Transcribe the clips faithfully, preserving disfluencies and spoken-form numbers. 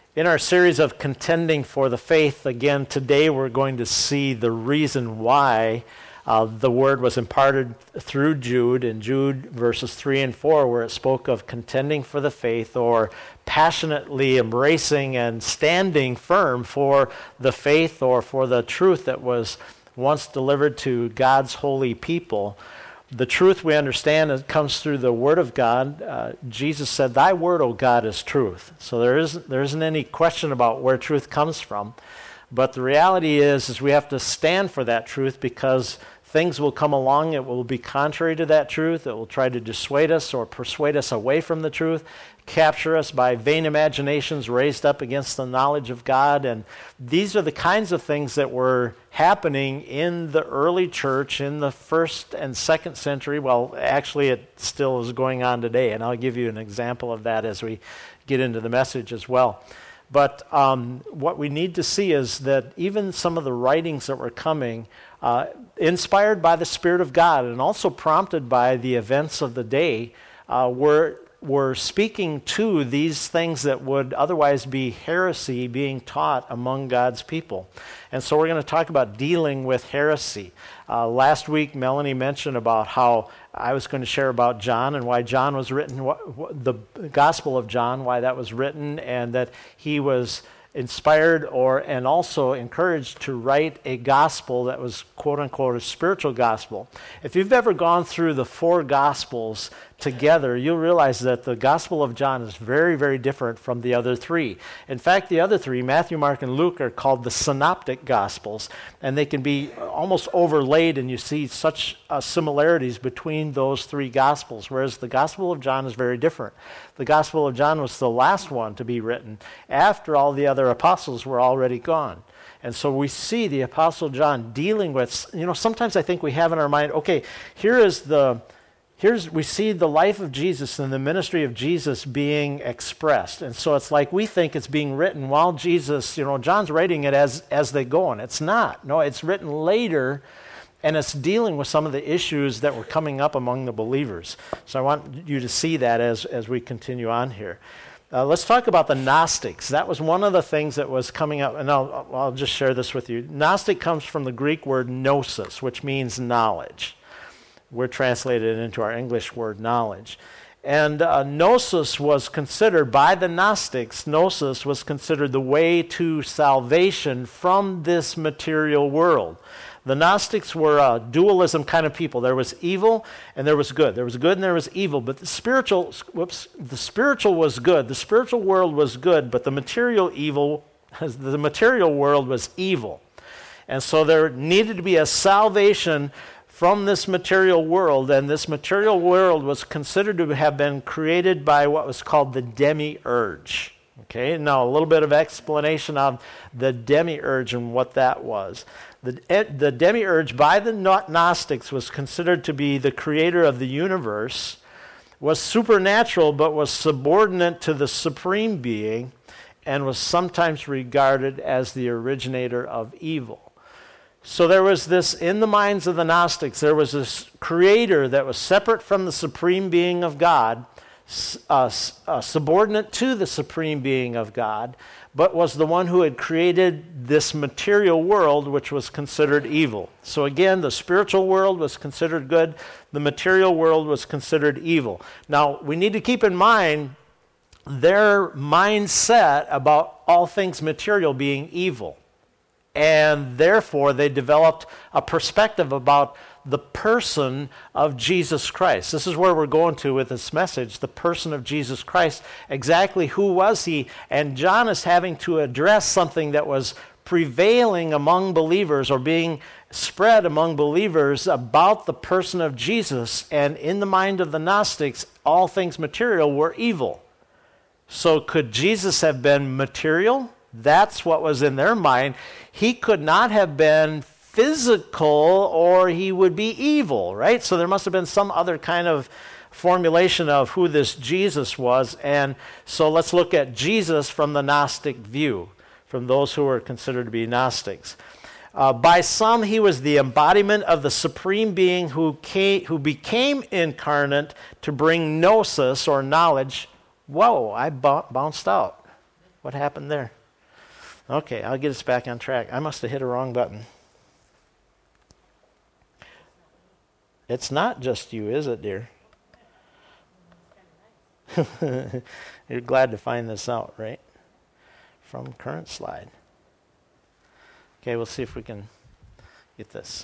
In our series of Contending for the Faith, again, today we're going to see the reason why uh, the word was imparted through Jude, in Jude verses three and four, where it spoke of contending for the faith, or passionately embracing and standing firm for the faith or for the truth that was once delivered to God's holy people. The truth we understand it comes through the Word of God. Uh, Jesus said, "Thy word, O God, is truth." So there isn't, there isn't any question about where truth comes from. But the reality is, is we have to stand for that truth, because things will come along that will be contrary to that truth. It will try to dissuade us or persuade us away from the truth, capture us by vain imaginations raised up against the knowledge of God. And these are the kinds of things that were happening in the early church in the first and second century. Well, actually, it still is going on today, and I'll give you an example of that as we get into the message as well. But um, what we need to see is that even some of the writings that were coming, uh, inspired by the Spirit of God and also prompted by the events of the day, uh, were were speaking to these things that would otherwise be heresy being taught among God's people. And so we're going to talk about dealing with heresy. Uh, last week, Melanie mentioned about how I was going to share about John and why John was written, what, what, the Gospel of John, why that was written, and that he was inspired or and also encouraged to write a gospel that was quote-unquote a spiritual gospel. If you've ever gone through the four Gospels together, you'll realize that the Gospel of John is very, very different from the other three. In fact, the other three, Matthew, Mark, and Luke, are called the synoptic Gospels, and they can be almost overlaid, and you see such uh, similarities between those three Gospels, whereas the Gospel of John is very different. The Gospel of John was the last one to be written after all the other apostles were already gone. And so we see the Apostle John dealing with, you know, sometimes I think we have in our mind, okay, here is the, here's, we see the life of Jesus and the ministry of Jesus being expressed. And so it's like we think it's being written while Jesus, you know, John's writing it as, as they go, and it's not. No, it's written later, and it's dealing with some of the issues that were coming up among the believers. So I want you to see that as, as we continue on here. Uh, let's talk about the Gnostics. That was one of the things that was coming up, and I'll, I'll just share this with you. Gnostic comes from the Greek word gnosis, which means knowledge. We're translated into our English word knowledge. And uh, gnosis was considered, by the Gnostics, gnosis was considered the way to salvation from this material world. The Gnostics were a dualism kind of people. There was evil and there was good. There was good and there was evil, but the spiritual, whoops, the spiritual was good. The spiritual world was good, but the material evil, the material world was evil. And so there needed to be a salvation from this material world, and this material world was considered to have been created by what was called the demiurge. Okay, now a little bit of explanation of the demiurge and what that was. The, the demiurge, by the Gnostics, was considered to be the creator of the universe, was supernatural but was subordinate to the supreme being, and was sometimes regarded as the originator of evil. So there was this, in the minds of the Gnostics, there was this creator that was separate from the supreme being of God, uh, uh, subordinate to the supreme being of God, but was the one who had created this material world, which was considered evil. So again, the spiritual world was considered good, the material world was considered evil. Now, we need to keep in mind their mindset about all things material being evil. And therefore, they developed a perspective about the person of Jesus Christ. This is where we're going to with this message, the person of Jesus Christ. Exactly who was he? And John is having to address something that was prevailing among believers or being spread among believers about the person of Jesus. And in the mind of the Gnostics, all things material were evil. So could Jesus have been material? That's what was in their mind. He could not have been physical, or he would be evil, right? So there must have been some other kind of formulation of who this Jesus was. And so let's look at Jesus from the Gnostic view, from those who were considered to be Gnostics. Uh, by some, he was the embodiment of the supreme being who came, who became incarnate to bring gnosis, or knowledge. Whoa, I b- bounced out. What happened there? Okay, I'll get us back on track. I must have hit a wrong button. It's not just you, is it, dear? You're glad to find this out, right? From current slide. Okay, we'll see if we can get this.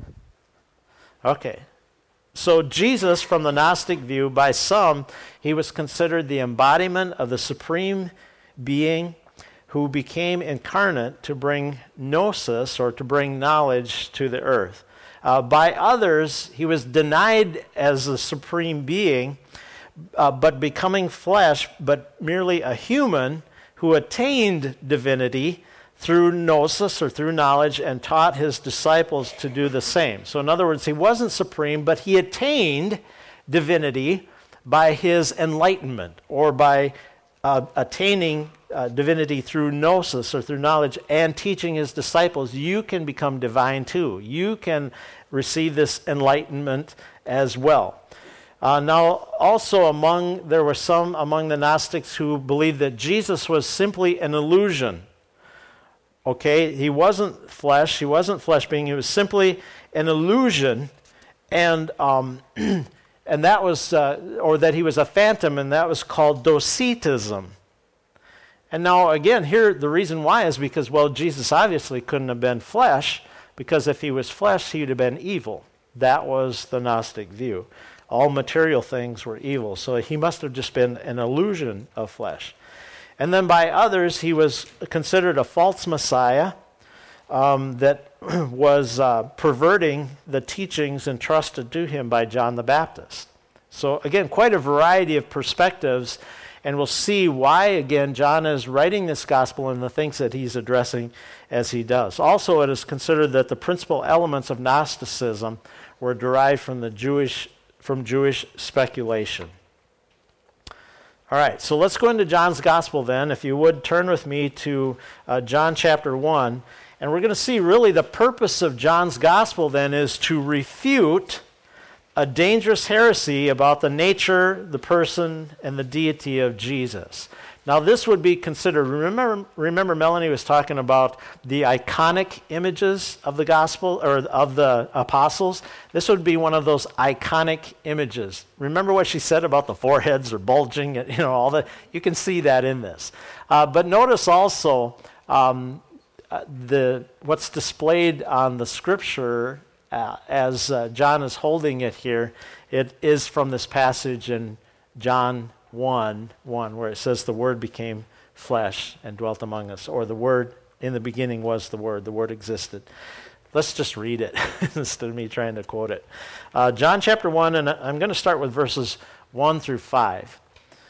Okay. So Jesus, from the Gnostic view, by some, he was considered the embodiment of the supreme being who became incarnate to bring gnosis, or to bring knowledge, to the earth. Uh, by others, he was denied as a supreme being, uh, but becoming flesh, but merely a human who attained divinity through gnosis, or through knowledge, and taught his disciples to do the same. So in other words, he wasn't supreme, but he attained divinity by his enlightenment, or by uh, attaining uh, divinity through gnosis, or through knowledge, and teaching his disciples, you can become divine too. You can receive this enlightenment as well. Uh, now, also among, there were some among the Gnostics who believed that Jesus was simply an illusion. Okay, he wasn't flesh, he wasn't flesh being, he was simply an illusion, and um, and that was, uh, or that he was a phantom, and that was called Docetism. And now, again, here, the reason why is because, well, Jesus obviously couldn't have been flesh, because if he was flesh, he would have been evil. That was the Gnostic view. All material things were evil, so he must have just been an illusion of flesh. And then by others, he was considered a false Messiah um, that was uh, perverting the teachings entrusted to him by John the Baptist. So again, quite a variety of perspectives, and we'll see why, again, John is writing this gospel and the things that he's addressing as he does. Also, it is considered that the principal elements of Gnosticism were derived from the Jewish, from Jewish speculation. All right, so let's go into John's Gospel then. If you would, turn with me to uh, John chapter one. And we're going to see really the purpose of John's Gospel then is to refute a dangerous heresy about the nature, the person, and the deity of Jesus. Now this would be considered, remember, remember Melanie was talking about the iconic images of the gospel, or of the apostles. This would be one of those iconic images. Remember what she said about the foreheads are bulging, you know, all that. You can see that in this. Uh, but notice also um, uh, the what's displayed on the scripture uh, as uh, John is holding it here. It is from this passage in John one, one, where it says the Word became flesh and dwelt among us, or the Word in the beginning was the Word, the Word existed. Let's just read it instead of me trying to quote it. Uh, John chapter one, and I'm going to start with verses one through five.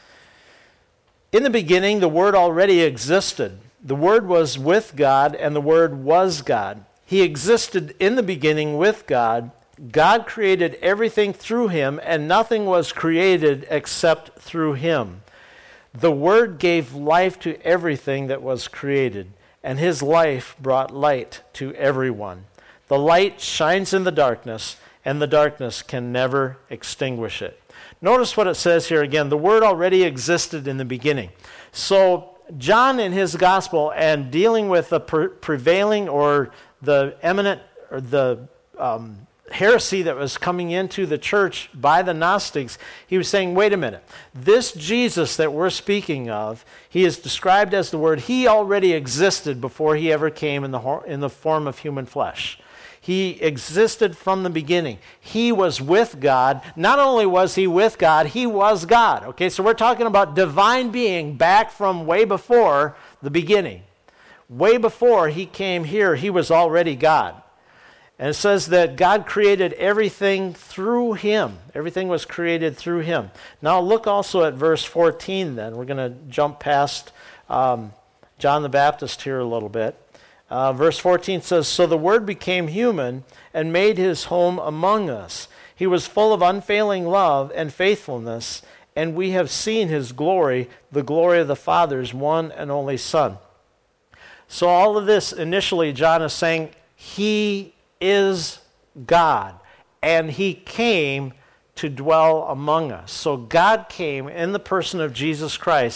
In the beginning, the Word already existed. The Word was with God, and the Word was God. He existed in the beginning with God. God created everything through him, and nothing was created except through him. The Word gave life to everything that was created, and his life brought light to everyone. The light shines in the darkness, and the darkness can never extinguish it. Notice what it says here again. The Word already existed in the beginning. So John in his gospel, and dealing with the pre- prevailing or the eminent or the um, heresy that was coming into the church by the Gnostics, he was saying, wait a minute, this Jesus that we're speaking of, he is described as the Word. He already existed before he ever came in the in the form of human flesh. He existed from the beginning. He was with God. Not only was he with God, he was God. Okay, so we're talking about divine being back from way before the beginning. Way before he came here, he was already God. And it says that God created everything through him. Everything was created through him. Now look also at verse fourteen then. We're going to jump past um, John the Baptist here a little bit. Uh, verse fourteen says, "So the Word became human and made his home among us. He was full of unfailing love and faithfulness, and we have seen his glory, the glory of the Father's one and only Son." So all of this, initially, John is saying, he is God, and he came to dwell among us. So God came in the person of Jesus Christ.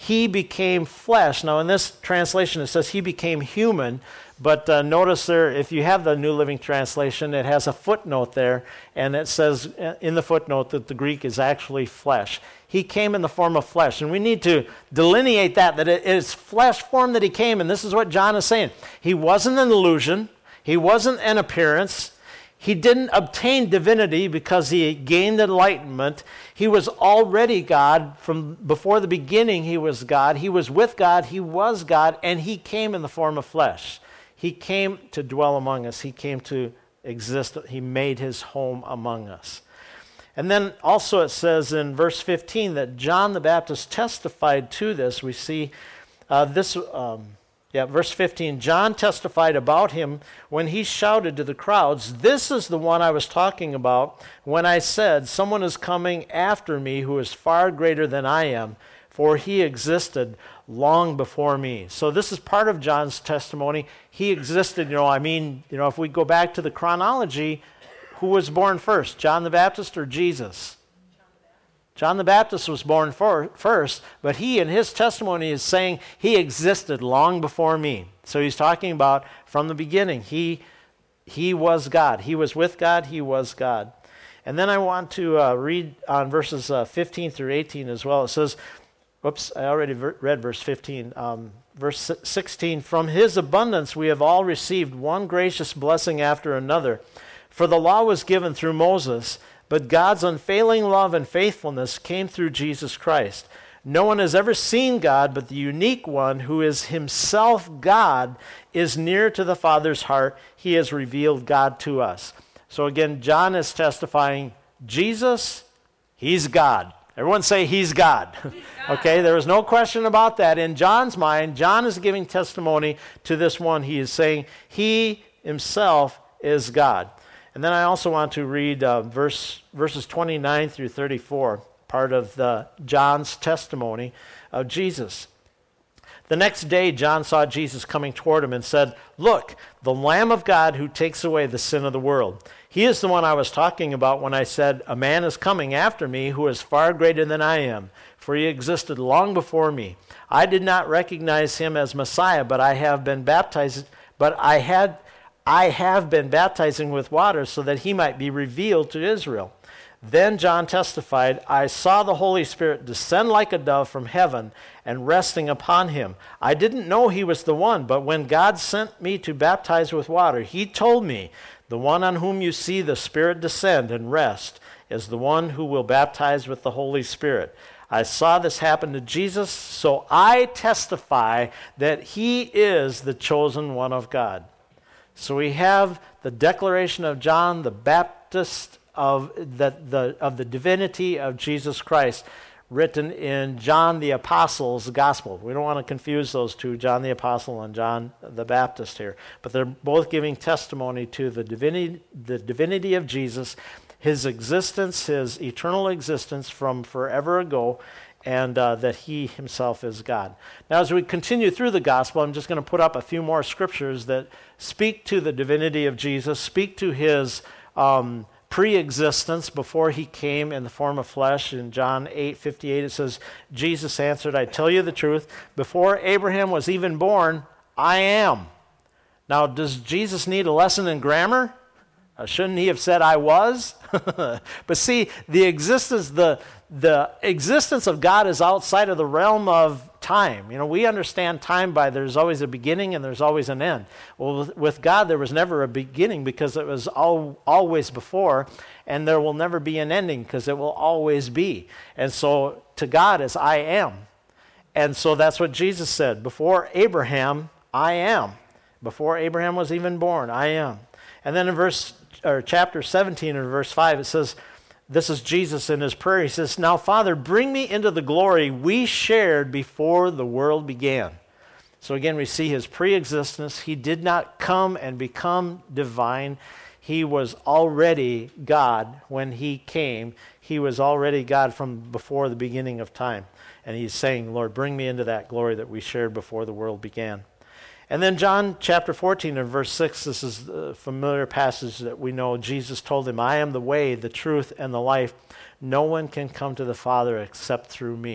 he became flesh. Now in this translation it says he became human, but uh, notice there, if you have the New Living Translation, it has a footnote there, and it says in the footnote that the Greek is actually flesh. He came in the form of flesh, and we need to delineate that, that it is flesh form that he came, and this is what John is saying. He wasn't an illusion. He wasn't an appearance. He didn't obtain divinity because he gained enlightenment. He was already God. From before the beginning, he was God. He was with God. He was God, and he came in the form of flesh. He came to dwell among us. He came to exist. He made his home among us. And then also it says in verse fifteen that John the Baptist testified to this. We see uh, this, um, yeah, verse fifteen. John testified about him when he shouted to the crowds, "This is the one I was talking about when I said, 'Someone is coming after me who is far greater than I am, for he existed long before me.'" So this is part of John's testimony. He existed, you know, I mean, you know, if we go back to the chronology, who was born first, John the Baptist or Jesus? John the Baptist was born for, first, but he in his testimony is saying he existed long before me. So he's talking about from the beginning. He, he was God. He was with God. He was God. And then I want to uh, read on verses uh, fifteen through eighteen as well. It says, whoops, I already ver- read verse fifteen. Um, verse sixteen, "From his abundance we have all received one gracious blessing after another. For the law was given through Moses, but God's unfailing love and faithfulness came through Jesus Christ. No one has ever seen God, but the unique one, who is himself God, is near to the Father's heart. He has revealed God to us." So again, John is testifying, Jesus, he's God. Everyone say he's God. He's God. Okay, there is no question about that. In John's mind, John is giving testimony to this one. He is saying he himself is God. And then I also want to read uh, verse, verses twenty-nine through thirty-four, part of the John's testimony of Jesus. "The next day John saw Jesus coming toward him and said, 'Look, the Lamb of God who takes away the sin of the world. He is the one I was talking about when I said, a man is coming after me who is far greater than I am, for he existed long before me. I did not recognize him as Messiah, but I have been baptized, but I had I have been baptizing with water so that he might be revealed to Israel.' Then John testified, 'I saw the Holy Spirit descend like a dove from heaven and resting upon him. I didn't know he was the one, but when God sent me to baptize with water, he told me, the one on whom you see the Spirit descend and rest is the one who will baptize with the Holy Spirit. I saw this happen to Jesus, so I testify that he is the chosen one of God.'" So we have the declaration of John the Baptist of the, the, of the divinity of Jesus Christ written in John the Apostle's gospel. We don't want to confuse those two, John the Apostle and John the Baptist here. But they're both giving testimony to the divinity, the divinity of Jesus, his existence, his eternal existence from forever ago, and uh, that he himself is God. Now, as we continue through the gospel, I'm just going to put up a few more scriptures that speak to the divinity of Jesus, speak to his um, pre-existence before he came in the form of flesh. In John eight fifty-eight, it says, "Jesus answered, 'I tell you the truth, before Abraham was even born, I am.'" Now, does Jesus need a lesson in grammar? Uh, shouldn't he have said, "I was"? But see, the existence, the the existence of God is outside of the realm of time. You know, we understand time by there's always a beginning and there's always an end. Well, with, with God, there was never a beginning because it was all, always before, and there will never be an ending because it will always be. And so to God is I am. And so that's what Jesus said. Before Abraham, I am. Before Abraham was even born, I am. And then in verse or chapter seventeen and verse five, it says, this is Jesus in his prayer. He says, "Now, Father, bring me into the glory we shared before the world began." So again, we see his pre-existence. He did not come and become divine. He was already God when he came. He was already God from before the beginning of time. And he's saying, "Lord, bring me into that glory that we shared before the world began." And then John chapter fourteen and verse six, this is a familiar passage that we know. Jesus told him, "I am the way, the truth, and the life. No one can come to the Father except through me."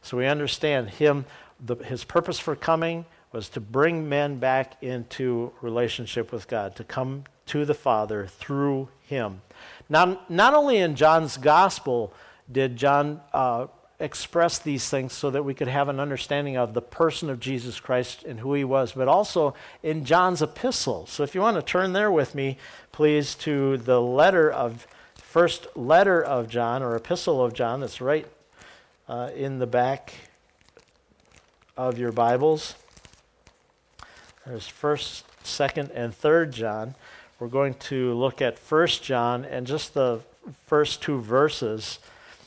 So we understand him, the, his purpose for coming was to bring men back into relationship with God, to come to the Father through him. Now, not only in John's gospel did John uh, express these things so that we could have an understanding of the person of Jesus Christ and who he was, but also in John's epistle. So if you want to turn there with me, please, to the letter of, first letter of John, or epistle of John, that's right uh, in the back of your Bibles. There's first, second, and third John. We're going to look at First John and just the first two verses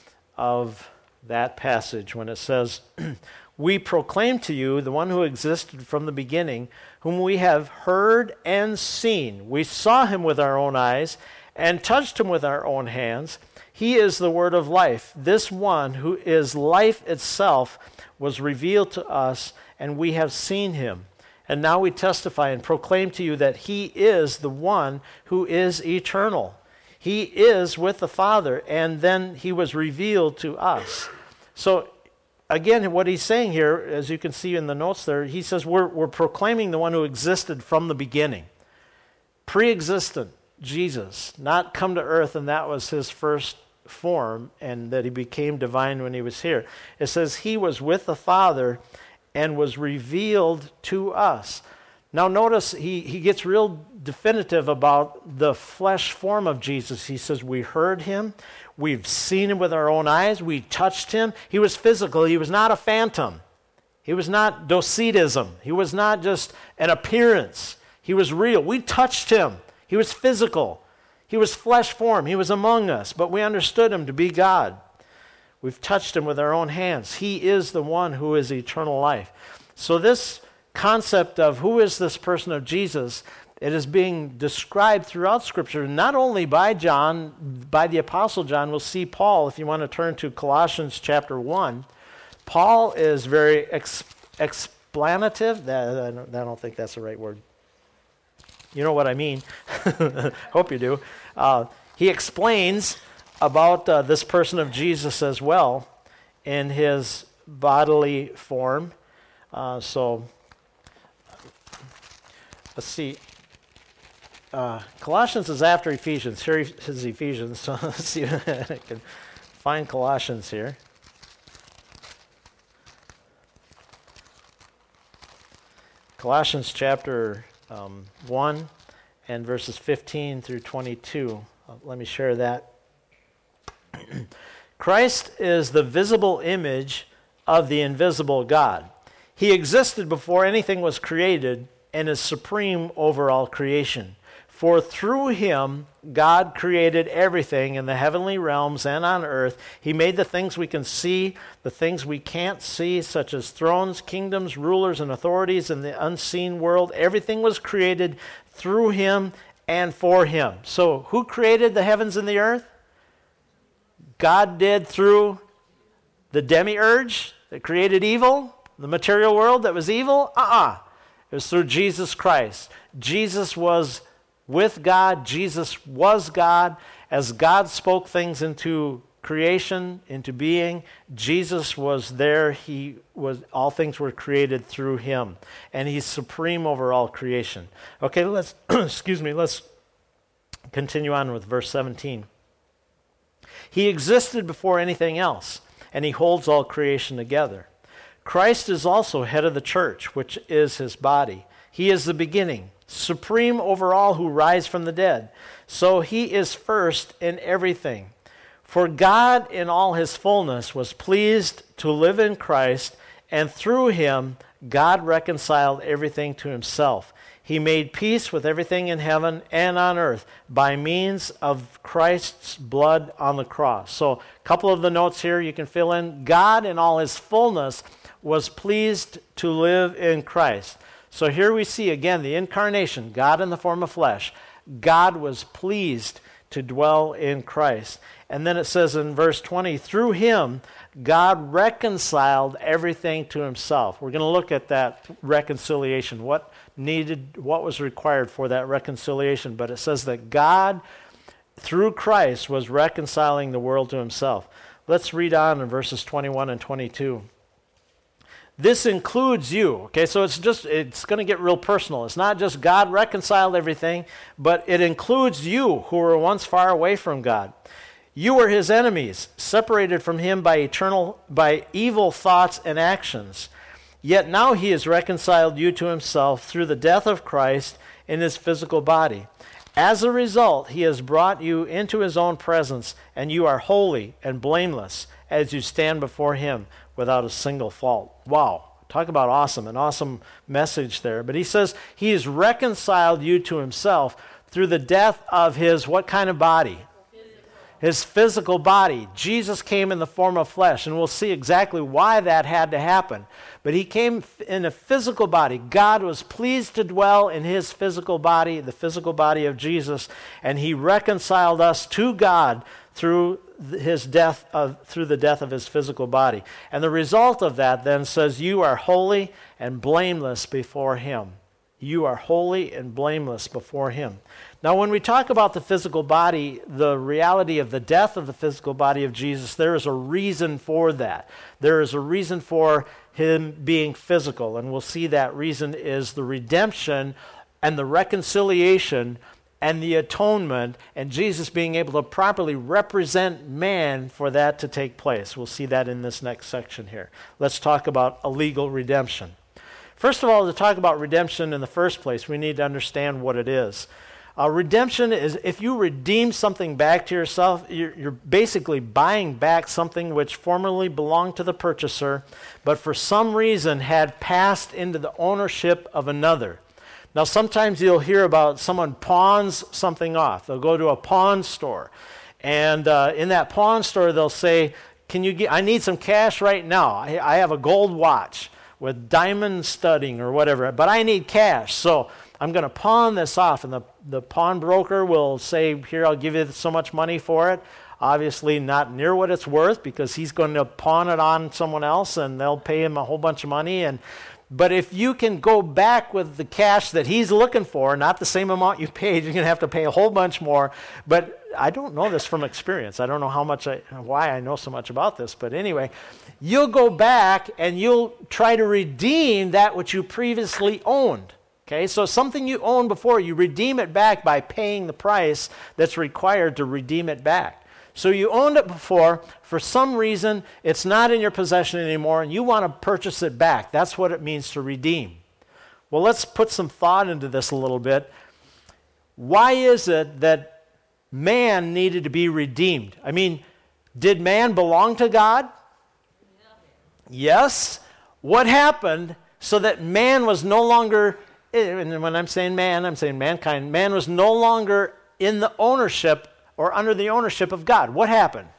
of that passage when it says, "We proclaim to you the one who existed from the beginning, whom we have heard and seen. We saw him with our own eyes and touched him with our own hands. He is the word of life. This one who is life itself was revealed to us, and we have seen him. And now we testify and proclaim to you that he is the one who is eternal. He is with the Father, and then he was revealed to us." So again, what he's saying here, as you can see in the notes there, he says we're, we're proclaiming the one who existed from the beginning. Pre-existent Jesus, not come to earth, and that was his first form, and that he became divine when he was here. It says he was with the Father and was revealed to us. Now notice he, he gets real definitive about the flesh form of Jesus. He says we heard him, we've seen him with our own eyes, we touched him. He was physical, he was not a phantom. He was not docetism. He was not just an appearance. He was real. We touched him. He was physical. He was flesh form. He was among us, but we understood him to be God. We've touched him with our own hands. He is the one who is eternal life. So this concept of who is this person of Jesus, it is being described throughout Scripture, not only by John, by the Apostle John. We'll see Paul, if you want to turn to Colossians chapter one. Paul is very ex- explanative. That, I, don't, I don't think that's the right word. You know what I mean. Hope you do. Uh, he explains about uh, this person of Jesus as well in his bodily form. Uh, so, let's see. Uh, Colossians is after Ephesians. Here is Ephesians. So let's see if I can find Colossians here. Colossians chapter um, one and verses fifteen through twenty-two. Uh, let me share that. Christ is the visible image of the invisible God. He existed before anything was created and is supreme over all creation. For through him, God created everything in the heavenly realms and on earth. He made the things we can see, the things we can't see, such as thrones, kingdoms, rulers, and authorities in the unseen world. Everything was created through him and for him. So who created the heavens and the earth? God did through the demiurge that created evil, the material world that was evil? Uh-uh. It was through Jesus Christ. Jesus was with God. Jesus was God. As God spoke things into creation, into being, Jesus was there. He was, all things were created through him. And he's supreme over all creation. Okay, let's, excuse me, let's continue on with verse seventeen. He existed before anything else, and he holds all creation together. Christ is also head of the church, which is his body. He is the beginning, supreme over all who rise from the dead. So he is first in everything. For God in all his fullness was pleased to live in Christ, and through him God reconciled everything to himself. He made peace with everything in heaven and on earth by means of Christ's blood on the cross. So a couple of the notes here you can fill in. God in all his fullness was pleased to live in Christ. So here we see again the incarnation, God in the form of flesh. God was pleased to dwell in Christ. And then it says in verse twenty, through him, God reconciled everything to himself. We're going to look at that reconciliation, what needed, what was required for that reconciliation. But it says that God, through Christ, was reconciling the world to himself. Let's read on in verses twenty-one and twenty-two. This includes you. Okay, so it's just, it's going to get real personal. It's not just God reconciled everything, but it includes you who were once far away from God. You were his enemies, separated from him by eternal, by evil thoughts and actions. Yet now he has reconciled you to himself through the death of Christ in his physical body. As a result, he has brought you into his own presence, and you are holy and blameless as you stand before him without a single fault. Wow. Talk about awesome, an awesome message there. But he says he has reconciled you to himself through the death of his what kind of body? His physical body. Jesus came in the form of flesh, and we'll see exactly why that had to happen. But he came in a physical body. God was pleased to dwell in his physical body, the physical body of Jesus, and he reconciled us to God through his death of, through the death of his physical body. And the result of that then says you are holy and blameless before him. You are holy and blameless before him. Now, when we talk about the physical body, the reality of the death of the physical body of Jesus, there is a reason for that. There is a reason for him being physical, and we'll see that reason is the redemption and the reconciliation and the atonement, and Jesus being able to properly represent man for that to take place. We'll see that in this next section here. Let's talk about a legal redemption. First of all, to talk about redemption in the first place, we need to understand what it is. Uh, redemption is if you redeem something back to yourself, you're, you're basically buying back something which formerly belonged to the purchaser, but for some reason had passed into the ownership of another. Now, sometimes you'll hear about someone pawns something off. They'll go to a pawn store, and uh, in that pawn store, they'll say, "Can you get? I need some cash right now. I, I have a gold watch with diamond studding or whatever, but I need cash, so I'm going to pawn this off." And the, the pawnbroker will say, "Here, I'll give you so much money for it." Obviously not near what it's worth, because he's going to pawn it on someone else and they'll pay him a whole bunch of money. And but if you can go back with the cash that he's looking for, not the same amount you paid, you're going to have to pay a whole bunch more. But I don't know this from experience. I don't know how much I, why I know so much about this. But anyway, you'll go back and you'll try to redeem that which you previously owned. Okay, so something you owned before, you redeem it back by paying the price that's required to redeem it back. So you owned it before, for some reason it's not in your possession anymore, and you want to purchase it back. That's what it means to redeem. Well, let's put some thought into this a little bit. Why is it that man needed to be redeemed? I mean, did man belong to God? Yes. What happened so that man was no longer, and when I'm saying man, I'm saying mankind, man was no longer in the ownership or under the ownership of God? What happened?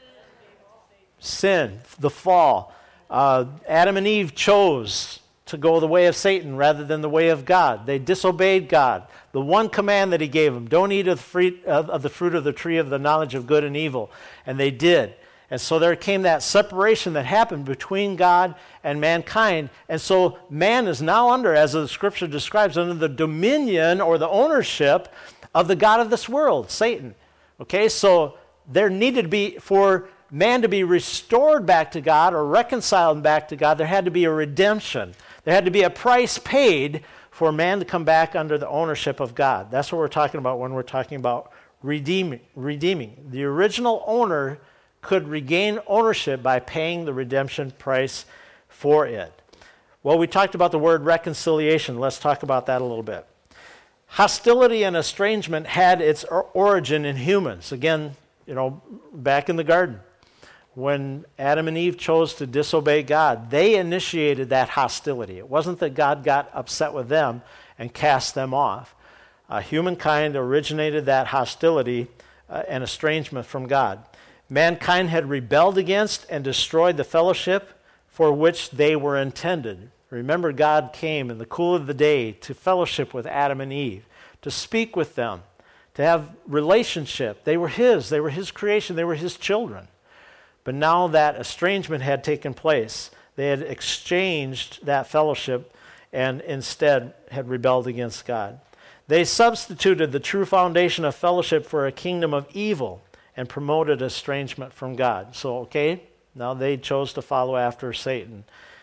Sin, the fall. Uh, Adam and Eve chose to go the way of Satan rather than the way of God. They disobeyed God. The one command that he gave them, don't eat of the, fruit of, of the fruit of the tree of the knowledge of good and evil. And they did. And so there came that separation that happened between God and mankind. And so man is now under, as the scripture describes, under the dominion or the ownership of the god of this world, Satan. Okay, so there needed to be, for man to be restored back to God or reconciled back to God, there had to be a redemption. There had to be a price paid for man to come back under the ownership of God. That's what we're talking about when we're talking about redeeming. redeeming. The original owner could regain ownership by paying the redemption price for it. Well, we talked about the word reconciliation. Let's talk about that a little bit. Hostility and estrangement had its origin in humans. Again, you know, back in the garden, when Adam and Eve chose to disobey God, they initiated that hostility. It wasn't that God got upset with them and cast them off. Uh, humankind originated that hostility uh, and estrangement from God. Mankind had rebelled against and destroyed the fellowship for which they were intended. Remember, God came in the cool of the day to fellowship with Adam and Eve, to speak with them, to have relationship. They were his. They were his creation. They were his children. But now that estrangement had taken place. They had exchanged that fellowship and instead had rebelled against God. They substituted the true foundation of fellowship for a kingdom of evil and promoted estrangement from God. So, okay, now they chose to follow after Satan.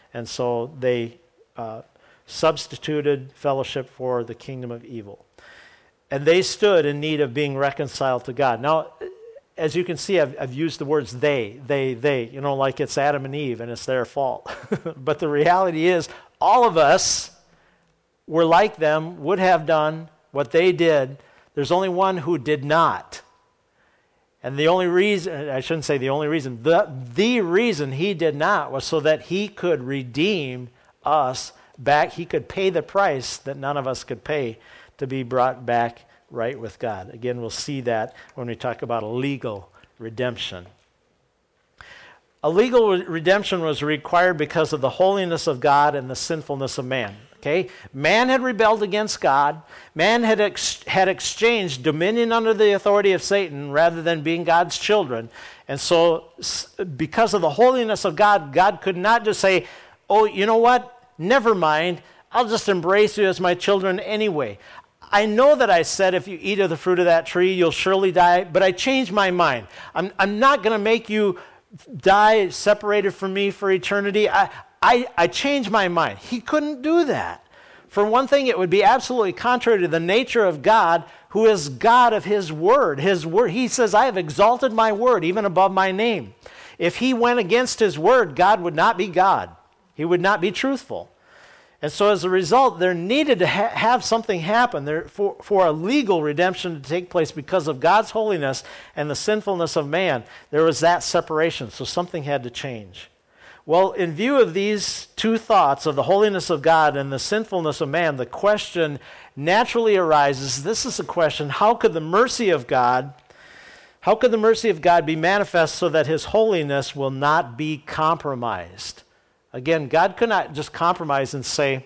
And so they uh, substituted fellowship for the kingdom of evil. And they stood in need of being reconciled to God. Now, as you can see, I've, I've used the words they, they, they, you know, like it's Adam and Eve and it's their fault. But the reality is, all of us were like them, would have done what they did. There's only one who did not. And the only reason, I shouldn't say the only reason, the, the reason he did not was so that he could redeem us back. He could pay the price that none of us could pay to be brought back right with God. Again, we'll see that when we talk about a legal redemption. A legal re- redemption was required because of the holiness of God and the sinfulness of man. Okay? Man had rebelled against God. Man had ex- had exchanged dominion under the authority of Satan rather than being God's children. And so, s- because of the holiness of God, God could not just say, oh, you know what? Never mind. I'll just embrace you as my children anyway. I know that I said if you eat of the fruit of that tree, you'll surely die, but I changed my mind. I'm, I'm not going to make you die separated from me for eternity. I, I, I changed my mind. He couldn't do that. For one thing, it would be absolutely contrary to the nature of God, who is God of his word. His word. He says, I have exalted my word even above my name. If he went against his word, God would not be God. He would not be truthful. And so as a result, there needed to ha- have something happen there for, for a legal redemption to take place because of God's holiness and the sinfulness of man. There was that separation, so something had to change. Well, in view of these two thoughts of the holiness of God and the sinfulness of man, the question naturally arises, this is a question, how could the mercy of God, how could the mercy of God be manifest so that his holiness will not be compromised? Again, God could not just compromise and say,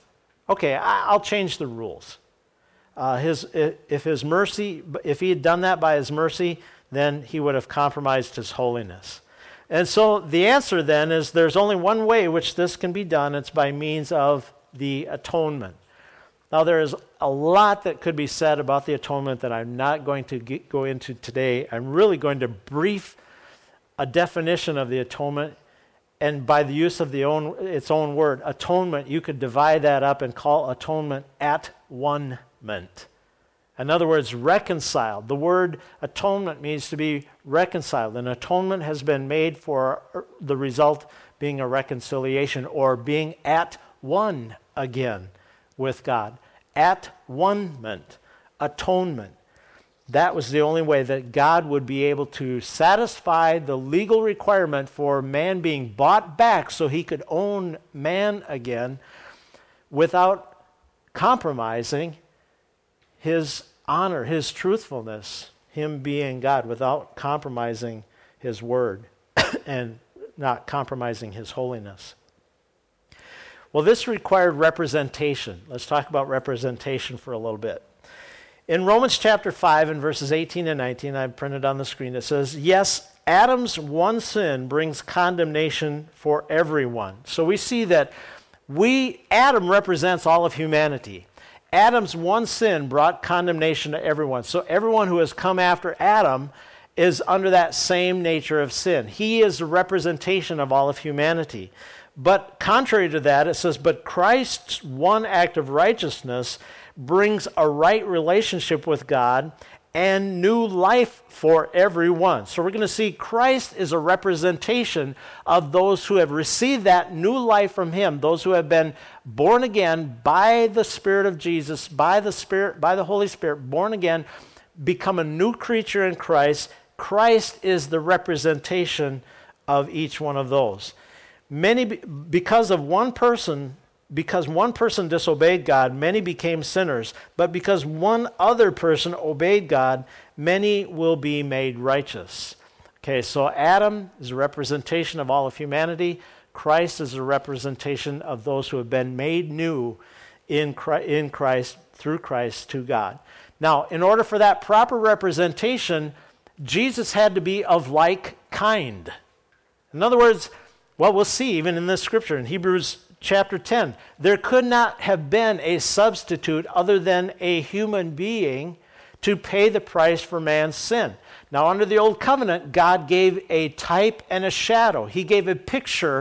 okay, I'll change the rules. Uh, his, if his mercy, if he had done that by his mercy, then he would have compromised his holiness. And so the answer then is there's only one way which this can be done. It's by means of the atonement. Now there is a lot that could be said about the atonement that I'm not going to get, go into today. I'm really going to brief a definition of the atonement. And by the use of the own, its own word, atonement, you could divide that up and call atonement at-one-ment. In other words, reconciled. The word atonement means to be reconciled. An atonement has been made for the result being a reconciliation or being at one again with God. At-one-ment, atonement. That was the only way that God would be able to satisfy the legal requirement for man being bought back so he could own man again without compromising his honor, his truthfulness, him being God, without compromising his word and not compromising his holiness. Well, this required representation. Let's talk about representation for a little bit. In Romans chapter five and verses eighteen and nineteen, I've printed on the screen, it says, yes, Adam's one sin brings condemnation for everyone. So we see that we, Adam represents all of humanity. Adam's one sin brought condemnation to everyone. So everyone who has come after Adam is under that same nature of sin. He is a representation of all of humanity. But contrary to that, it says, but Christ's one act of righteousness brings a right relationship with God and new life for everyone. So we're going to see Christ is a representation of those who have received that new life from him, those who have been born again by the Spirit of Jesus, by the Spirit, by the Holy Spirit, born again, become a new creature in Christ. Christ is the representation of each one of those. Many, because of one person, because one person disobeyed God, many became sinners. But because one other person obeyed God, many will be made righteous. Okay, so Adam is a representation of all of humanity. Christ is a representation of those who have been made new in Christ, in Christ through Christ to God. Now, in order for that proper representation, Jesus had to be of like kind. In other words, well, we'll see even in this scripture in Hebrews chapter ten, there could not have been a substitute other than a human being to pay the price for man's sin. Now, under the old covenant, God gave a type and a shadow. He gave a picture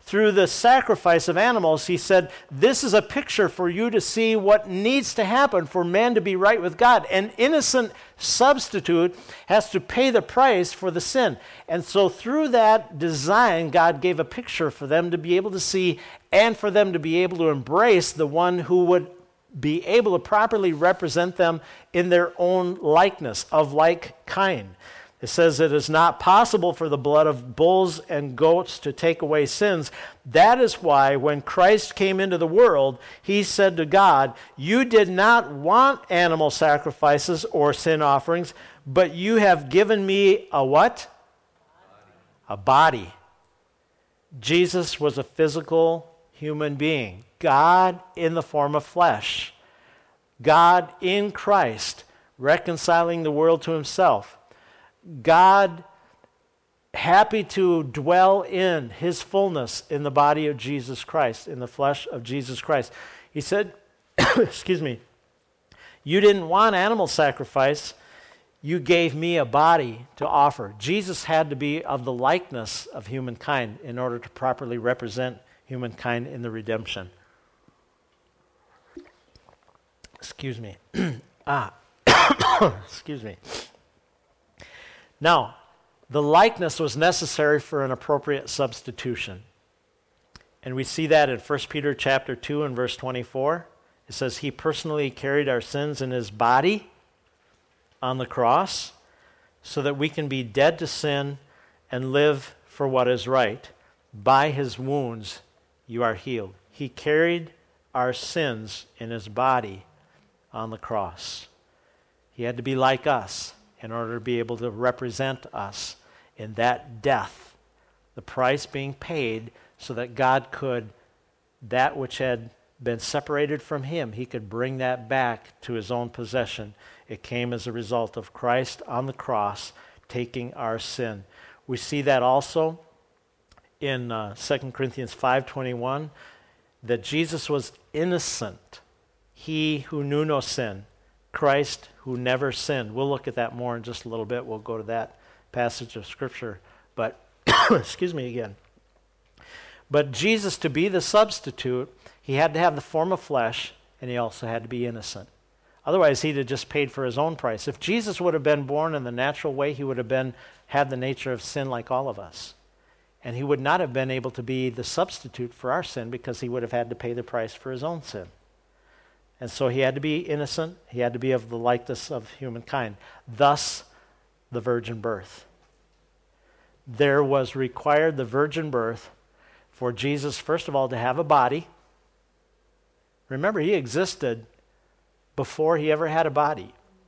through the sacrifice of animals, he said, this is a picture for you to see what needs to happen for man to be right with God. An innocent substitute has to pay the price for the sin. And so through that design, God gave a picture for them to be able to see and for them to be able to embrace the one who would be able to properly represent them in their own likeness, of like kind. It says it is not possible for the blood of bulls and goats to take away sins. That is why when Christ came into the world, he said to God, you did not want animal sacrifices or sin offerings, but you have given me a what? A body. Jesus was a physical human being. God in the form of flesh. God in Christ, reconciling the world to himself. God happy to dwell in his fullness in the body of Jesus Christ, in the flesh of Jesus Christ. He said, excuse me, you didn't want animal sacrifice, you gave me a body to offer. Jesus had to be of the likeness of humankind in order to properly represent humankind in the redemption. Excuse me. ah, excuse me. Now, the likeness was necessary for an appropriate substitution. And we see that in First Peter chapter two and verse twenty-four. It says, he personally carried our sins in his body on the cross so that we can be dead to sin and live for what is right. By his wounds you are healed. He carried our sins in his body on the cross. He had to be like us in order to be able to represent us in that death, the price being paid so that God could, that which had been separated from him, he could bring that back to his own possession. It came as a result of Christ on the cross taking our sin. We see that also in uh, Second Corinthians five twenty-one, that Jesus was innocent, he who knew no sin, Christ who never sinned. We'll look at that more in just a little bit. We'll go to that passage of Scripture. But, excuse me again. But Jesus, to be the substitute, he had to have the form of flesh, and he also had to be innocent. Otherwise, he'd have just paid for his own price. If Jesus would have been born in the natural way, he would have been had the nature of sin like all of us. And he would not have been able to be the substitute for our sin because he would have had to pay the price for his own sin. And so he had to be innocent. He had to be of the likeness of humankind. Thus, the virgin birth. There was required the virgin birth for Jesus, first of all, to have a body. Remember, he existed before he ever had a body.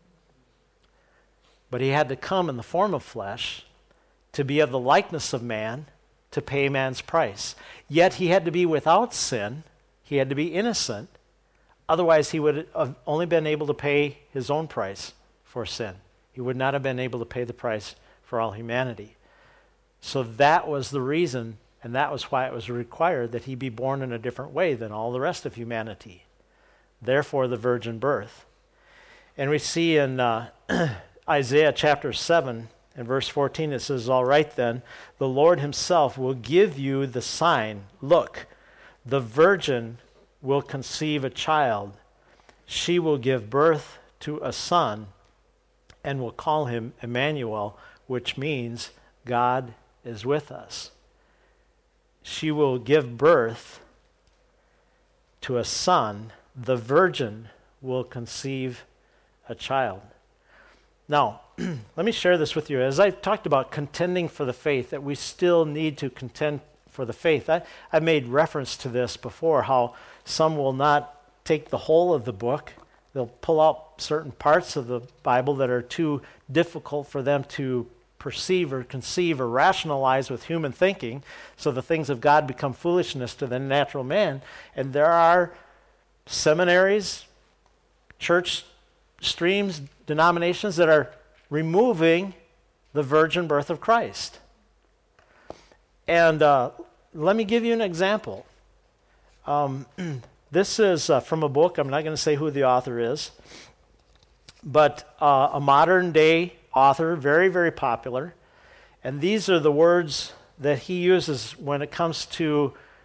But he had to come in the form of flesh to be of the likeness of man, to pay man's price. Yet he had to be without sin. He had to be innocent. Otherwise, he would have only been able to pay his own price for sin. He would not have been able to pay the price for all humanity. So that was the reason, and that was why it was required that he be born in a different way than all the rest of humanity. Therefore, the virgin birth. And we see in uh, Isaiah chapter seven and verse fourteen, it says, all right then, the Lord himself will give you the sign. Look, the virgin will conceive a child. She will give birth to a son and will call him Emmanuel, which means God is with us. She will give birth to a son. The virgin will conceive a child. Now, let me share this with you. As I talked about contending for the faith, that we still need to contend for the faith. I, I made reference to this before, how some will not take the whole of the book. They'll pull out certain parts of the Bible that are too difficult for them to perceive or conceive or rationalize with human thinking, so the things of God become foolishness to the natural man. And there are seminaries, church streams, denominations that are removing the virgin birth of Christ. And uh, let me give you an example. Um, this is uh, from a book. I'm not going to say who the author is, but uh, a modern day author, very, very popular. And these are the words that he uses when it comes to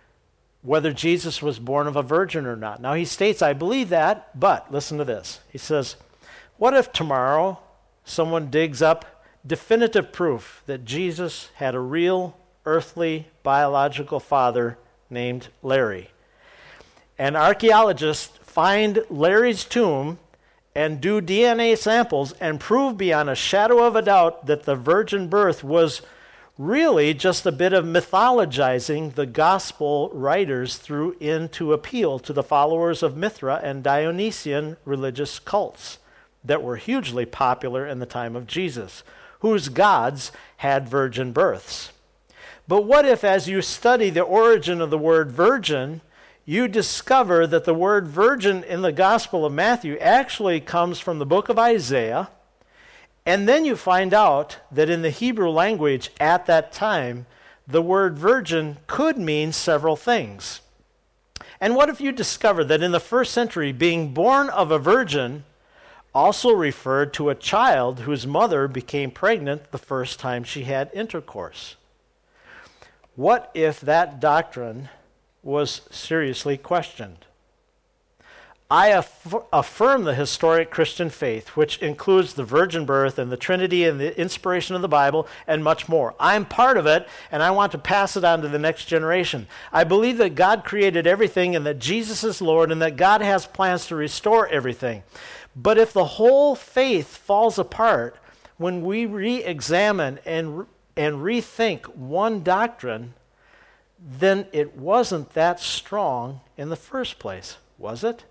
whether Jesus was born of a virgin or not. Now he states, I believe that, but listen to this. He says, what if tomorrow someone digs up definitive proof that Jesus had a real earthly biological father named Larry? And archaeologists find Larry's tomb and do D N A samples and prove beyond a shadow of a doubt that the virgin birth was really just a bit of mythologizing the gospel writers threw in to appeal to the followers of Mithra and Dionysian religious cults that were hugely popular in the time of Jesus, whose gods had virgin births. But what if, as you study the origin of the word virgin, you discover that the word virgin in the Gospel of Matthew actually comes from the book of Isaiah, and then you find out that in the Hebrew language at that time, the word virgin could mean several things. And what if you discover that in the first century, being born of a virgin also referred to a child whose mother became pregnant the first time she had intercourse? What if that doctrine was seriously questioned? I aff- affirm the historic Christian faith, which includes the virgin birth and the Trinity and the inspiration of the Bible and much more. I'm part of it, and I want to pass it on to the next generation. I believe that God created everything and that Jesus is Lord and that God has plans to restore everything. But if the whole faith falls apart when we re-examine and, and rethink one doctrine, then it wasn't that strong in the first place, was it?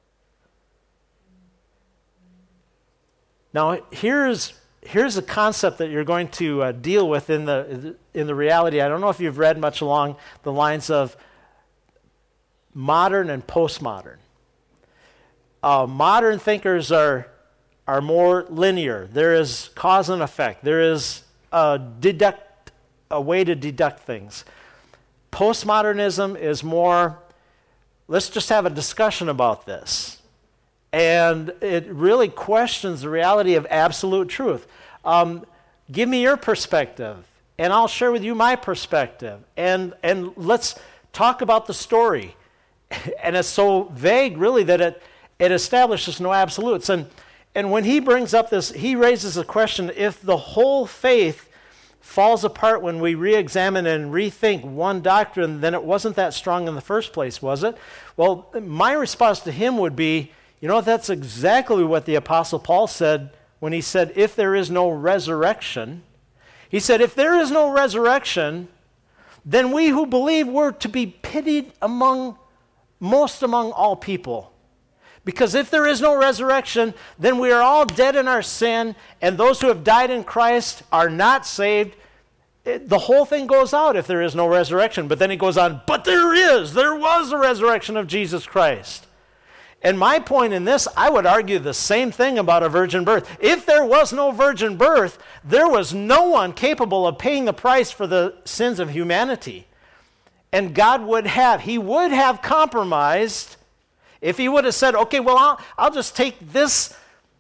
Now, here's here's a concept that you're going to uh, deal with in the in the reality. I don't know if you've read much along the lines of modern and postmodern. Uh, modern thinkers are are more linear. There is cause and effect. There is a deduct a way to deduct things. Postmodernism is more, let's just have a discussion about this. And it really questions the reality of absolute truth. Um, give me your perspective, and I'll share with you my perspective. And, and let's talk about the story. And it's so vague, really, that it, it establishes no absolutes. And, and when he brings up this, he raises a question, if the whole faith falls apart when we re-examine and rethink one doctrine, then it wasn't that strong in the first place, was it? Well, my response to him would be, you know, that's exactly what the Apostle Paul said when he said, if there is no resurrection. He said, if there is no resurrection, then we who believe were to be pitied among, most among all people. Because if there is no resurrection, then we are all dead in our sin, and those who have died in Christ are not saved. It, the whole thing goes out if there is no resurrection. But then he goes on, but there is, there was a resurrection of Jesus Christ. And my point in this, I would argue the same thing about a virgin birth. If there was no virgin birth, there was no one capable of paying the price for the sins of humanity. And God would have, he would have compromised. If he would have said, okay, well, I'll, I'll just take this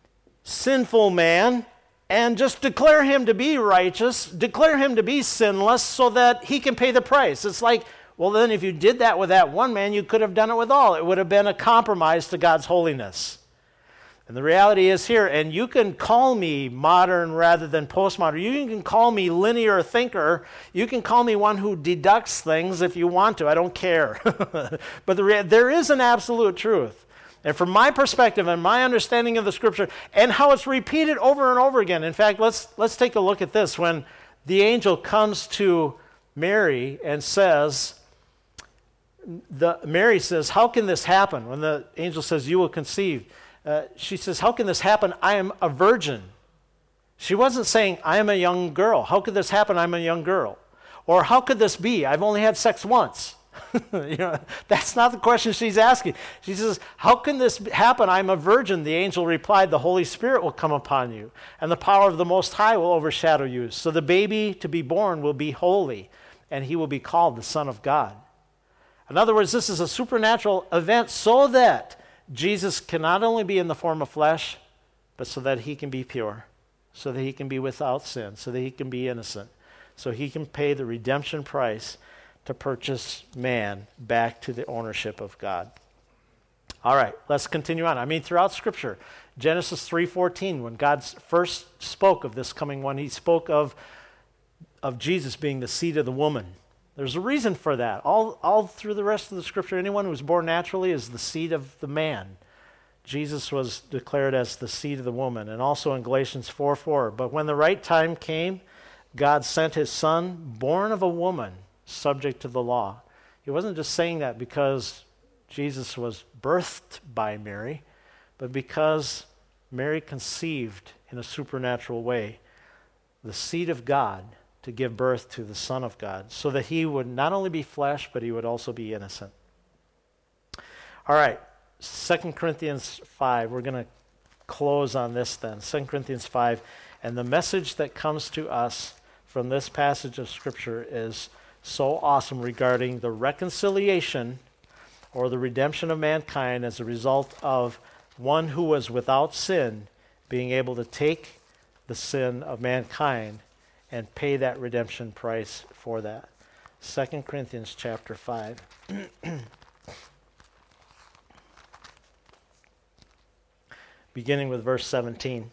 sinful man and just declare him to be righteous, declare him to be sinless so that he can pay the price. It's like, well, then if you did that with that one man, you could have done it with all. It would have been a compromise to God's holiness. And the reality is here, and you can call me modern rather than postmodern. You can call me linear thinker. You can call me one who deducts things if you want to. I don't care. But the rea- there is an absolute truth. And from my perspective and my understanding of the Scripture and how it's repeated over and over again. In fact, let's let's take a look at this. When the angel comes to Mary and says, the Mary says, how can this happen? When the angel says, you will conceive. Uh, she says, how can this happen? I am a virgin. She wasn't saying, I am a young girl. How could this happen? I'm a young girl. Or how could this be? I've only had sex once. You know, that's not the question she's asking. She says, how can this happen? I'm a virgin. The angel replied, the Holy Spirit will come upon you, and the power of the Most High will overshadow you. So the baby to be born will be holy, and he will be called the Son of God. In other words, this is a supernatural event so that Jesus can not only be in the form of flesh, but so that he can be pure, so that he can be without sin, so that he can be innocent, so he can pay the redemption price to purchase man back to the ownership of God. All right, let's continue on. I mean, throughout Scripture, Genesis three fourteen, when God first spoke of this coming one, he spoke of, of Jesus being the seed of the woman. There's a reason for that. All, all through the rest of the Scripture, anyone who was born naturally is the seed of the man. Jesus was declared as the seed of the woman. And also in Galatians four four, but when the right time came, God sent his son, born of a woman, subject to the law. He wasn't just saying that because Jesus was birthed by Mary, but because Mary conceived in a supernatural way the seed of God to give birth to the Son of God, so that he would not only be flesh, but he would also be innocent. All right, Second Corinthians five. We're going to close on this then. Second Corinthians five. And the message that comes to us from this passage of Scripture is so awesome regarding the reconciliation or the redemption of mankind as a result of one who was without sin being able to take the sin of mankind and pay that redemption price for that. Second Corinthians chapter five. Beginning with verse seventeen.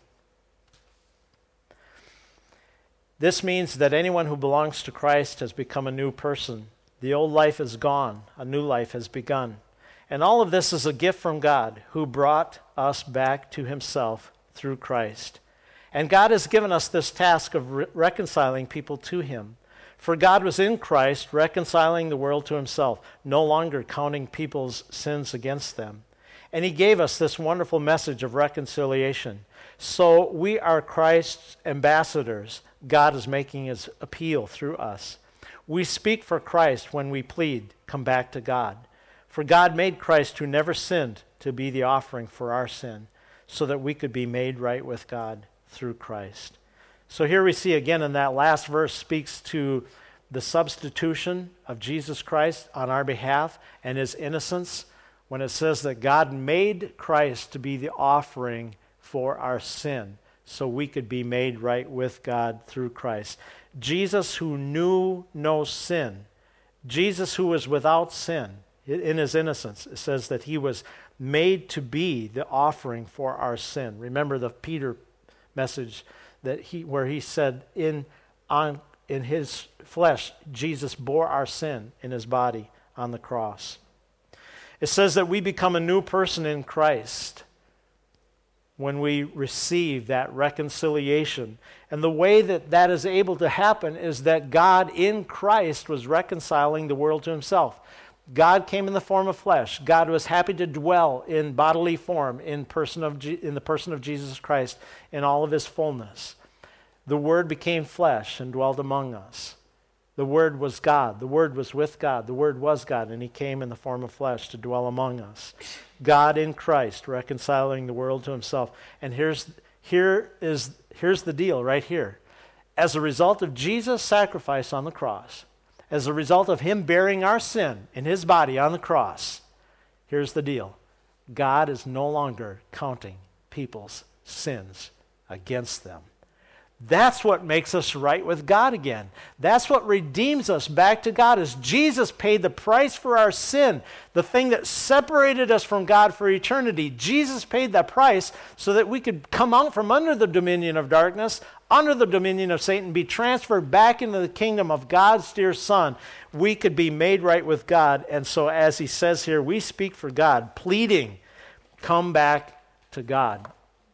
This means that anyone who belongs to Christ has become a new person. The old life is gone, a new life has begun. And all of this is a gift from God, who brought us back to himself through Christ. And God has given us this task of re- reconciling people to him. For God was in Christ, reconciling the world to himself, no longer counting people's sins against them. And he gave us this wonderful message of reconciliation. So we are Christ's ambassadors. God is making his appeal through us. We speak for Christ when we plead, come back to God. For God made Christ, who never sinned, to be the offering for our sin, so that we could be made right with God through Christ. So here we see again in that last verse speaks to the substitution of Jesus Christ on our behalf and his innocence, when it says that God made Christ to be the offering for our sin, so we could be made right with God through Christ. Jesus, who knew no sin, Jesus who was without sin in his innocence, it says that he was made to be the offering for our sin. Remember the Peter message that he where he said in on in his flesh Jesus bore our sin in his body on the cross. It says that we become a new person in Christ when we receive that reconciliation. And the way that that is able to happen is that God in Christ was reconciling the world to himself. God came in the form of flesh. God was happy to dwell in bodily form in person of Je- in the person of Jesus Christ in all of his fullness. The Word became flesh and dwelled among us. The Word was God. The Word was with God. The Word was God, and he came in the form of flesh to dwell among us. God in Christ reconciling the world to himself. And here's here is here's the deal right here. As a result of Jesus' sacrifice on the cross, as a result of him bearing our sin in his body on the cross, here's the deal. God is no longer counting people's sins against them. That's what makes us right with God again. That's what redeems us back to God, is Jesus paid the price for our sin, the thing that separated us from God for eternity. Jesus paid that price so that we could come out from under the dominion of darkness, under the dominion of Satan, be transferred back into the kingdom of God's dear Son. We could be made right with God. And so as he says here, we speak for God, pleading, come back to God.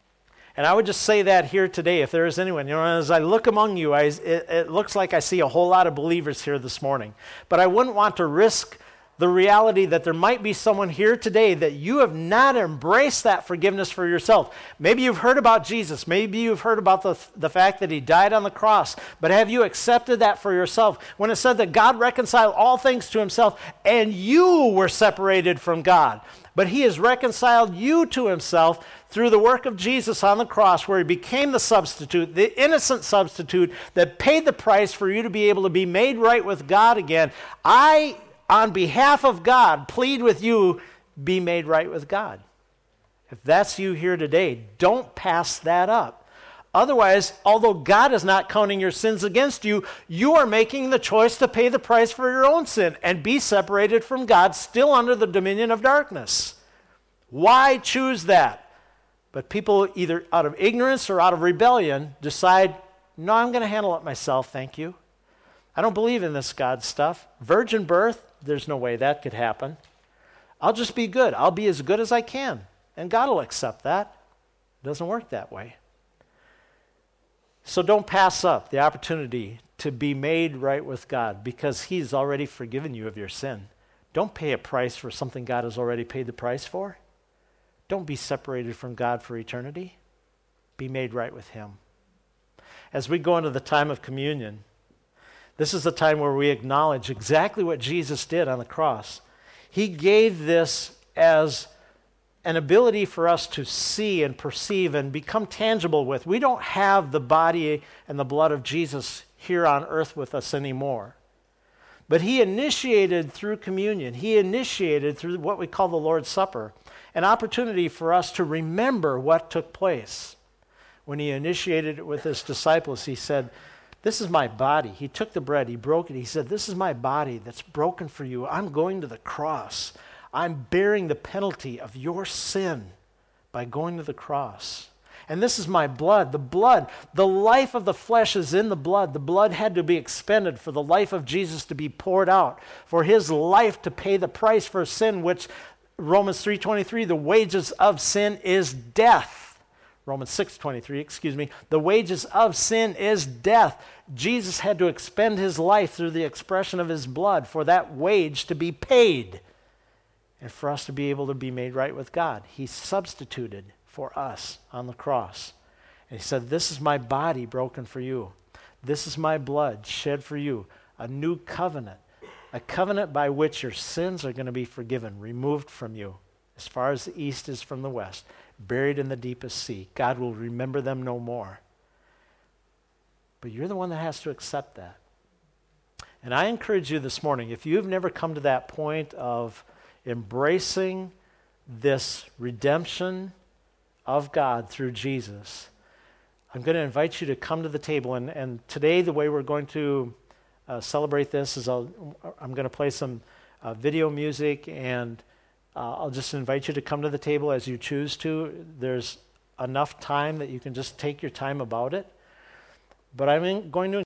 And I would just say that here today, if there is anyone, you know, as I look among you, I, it, it looks like I see a whole lot of believers here this morning. But I wouldn't want to risk the reality that there might be someone here today that you have not embraced that forgiveness for yourself. Maybe you've heard about Jesus. Maybe you've heard about the, the fact that he died on the cross. But have you accepted that for yourself? When it said that God reconciled all things to himself and you were separated from God, but he has reconciled you to himself through the work of Jesus on the cross, where he became the substitute, the innocent substitute that paid the price for you to be able to be made right with God again. I, on behalf of God, plead with you, be made right with God. If that's you here today, don't pass that up. Otherwise, although God is not counting your sins against you, you are making the choice to pay the price for your own sin and be separated from God, still under the dominion of darkness. Why choose that? But people, either out of ignorance or out of rebellion, decide, no, I'm going to handle it myself, thank you. I don't believe in this God stuff. Virgin birth, there's no way that could happen. I'll just be good. I'll be as good as I can, and God will accept that. It doesn't work that way. So don't pass up the opportunity to be made right with God because he's already forgiven you of your sin. Don't pay a price for something God has already paid the price for. Don't be separated from God for eternity. Be made right with him. As we go into the time of communion, this is the time where we acknowledge exactly what Jesus did on the cross. He gave this as an ability for us to see and perceive and become tangible with. We don't have the body and the blood of Jesus here on earth with us anymore. But he initiated through communion, he initiated through what we call the Lord's Supper, an opportunity for us to remember what took place. When he initiated it with his disciples, he said, this is my body. He took the bread, he broke it. He said, this is my body that's broken for you. I'm going to the cross. I'm bearing the penalty of your sin by going to the cross. And this is my blood. The blood, the life of the flesh is in the blood. The blood had to be expended for the life of Jesus to be poured out, for his life to pay the price for sin, which Romans three twenty-three, the wages of sin is death. Romans six twenty-three, excuse me, the wages of sin is death. Jesus had to expend his life through the expression of his blood for that wage to be paid and for us to be able to be made right with God. He substituted for us on the cross. And he said, this is my body broken for you. This is my blood shed for you. A new covenant. A covenant by which your sins are going to be forgiven, removed from you, as far as the east is from the west, buried in the deepest sea. God will remember them no more. But you're the one that has to accept that. And I encourage you this morning, if you've never come to that point of embracing this redemption of God through Jesus, I'm going to invite you to come to the table. And, and today, the way we're going to uh, celebrate this is I'll, I'm going to play some uh, video music, and uh, I'll just invite you to come to the table as you choose to. There's enough time that you can just take your time about it. But I'm in, going to